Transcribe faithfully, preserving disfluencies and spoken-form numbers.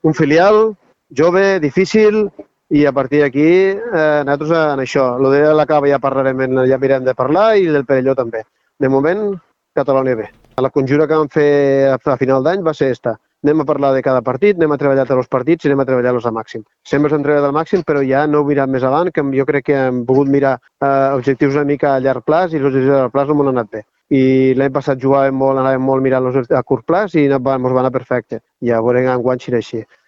un filial jove, difícil, i a partir d'aquí eh, nosaltres en això. El de la Cava ja parlarem, ja mirem de parlar, i del Perelló també. De moment, Catalonia bé. La conjura que vam fer a final d'any va ser esta. Anem a parlar de cada partit, anem a treballar tots els partits i anem a treballar-los al màxim. Sempre hem treballat al màxim, però ja no he mirat més avant, que jo crec que hem pogut mirar eh, objectius una mica a llarg plaç, i els objectius a llarg plaç no m'han anat bé. I l'any passat jugàvem molt, anàvem molt mirant-los a curt plaç i ens va anar perfecte. Ja veurem enguany si era així.